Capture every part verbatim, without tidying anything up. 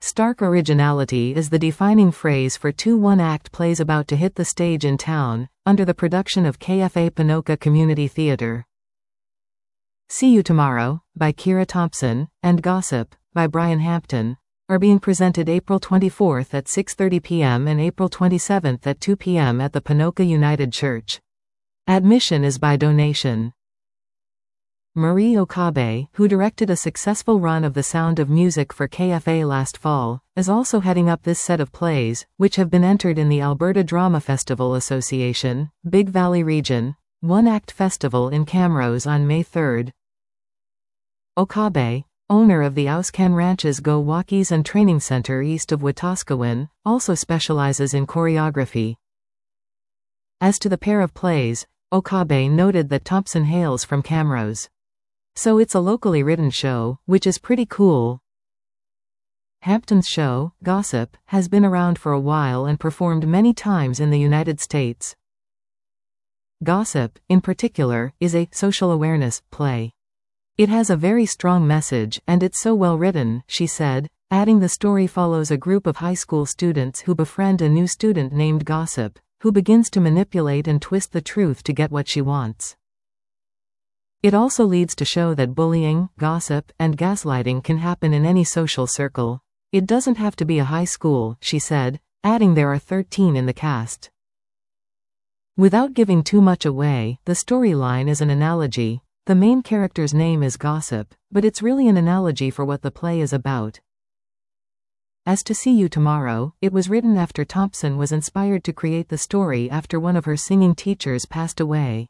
Stark originality is the defining phrase for two one-act plays about to hit the stage in town, under the production of K F A Ponoka Community Theatre. See You Tomorrow, by Keira Thompson, and Gossip, by Brian Hampton, are being presented April twenty-fourth at six thirty p m and April twenty-seventh at two p m at the Ponoka United Church. Admission is by donation. Marie Okabe, who directed a successful run of The Sound of Music for K F A last fall, is also heading up this set of plays, which have been entered in the Alberta Drama Festival Association, Big Valley Region, one-act festival in Camrose on May third. Okabe, owner of the Auscan Ranches Go Walkies and Training Center east of Wetaskiwin, also specializes in choreography. As to the pair of plays, Okabe noted that Thompson hails from Camrose. So it's a locally written show, which is pretty cool. Hampton's show, Gossip, has been around for a while and performed many times in the United States. Gossip, in particular, is a social awareness play. It has a very strong message, and it's so well written, she said, adding the story follows a group of high school students who befriend a new student named Gossip, who begins to manipulate and twist the truth to get what she wants. It also leads to show that bullying, gossip, and gaslighting can happen in any social circle. It doesn't have to be a high school, she said, adding there are thirteen in the cast. Without giving too much away, the storyline is an analogy. The main character's name is Gossip, but it's really an analogy for what the play is about. As to See You Tomorrow, it was written after Thompson was inspired to create the story after one of her singing teachers passed away.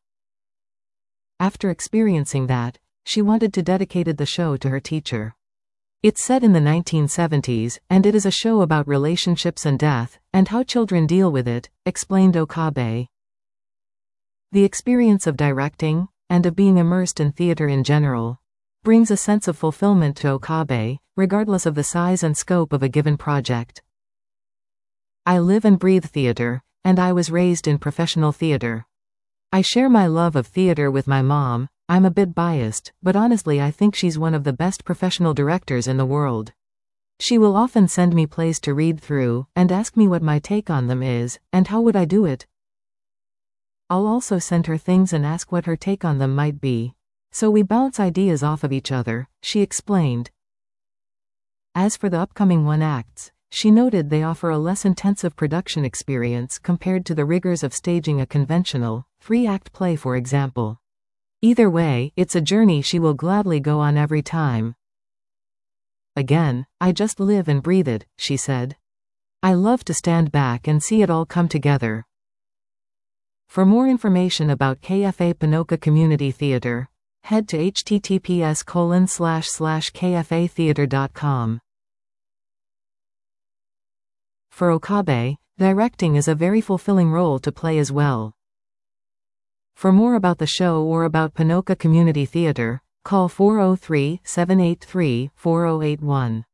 After experiencing that, she wanted to dedicate the show to her teacher. It's set in the nineteen seventies, and it is a show about relationships and death, and how children deal with it, explained Okabe. The experience of directing, and of being immersed in theater in general, brings a sense of fulfillment to Okabe, regardless of the size and scope of a given project. I live and breathe theater, and I was raised in professional theater. I share my love of theater with my mom. I'm a bit biased, but honestly I think she's one of the best professional directors in the world. She will often send me plays to read through, and ask me what my take on them is, and how would I do it. I'll also send her things and ask what her take on them might be. So we bounce ideas off of each other, she explained. As for the upcoming one-acts, she noted they offer a less intensive production experience compared to the rigors of staging a conventional, three-act play, for example. Either way, it's a journey she will gladly go on every time. Again, I just live and breathe it, she said. I love to stand back and see it all come together. For more information about K F A Ponoka Community Theatre, head to h t t p s colon slash slash k f a theatre dot com. For Okabe, directing is a very fulfilling role to play as well. For more about the show or about Ponoka Community Theatre, call four oh three, seven eight three, four oh eight one.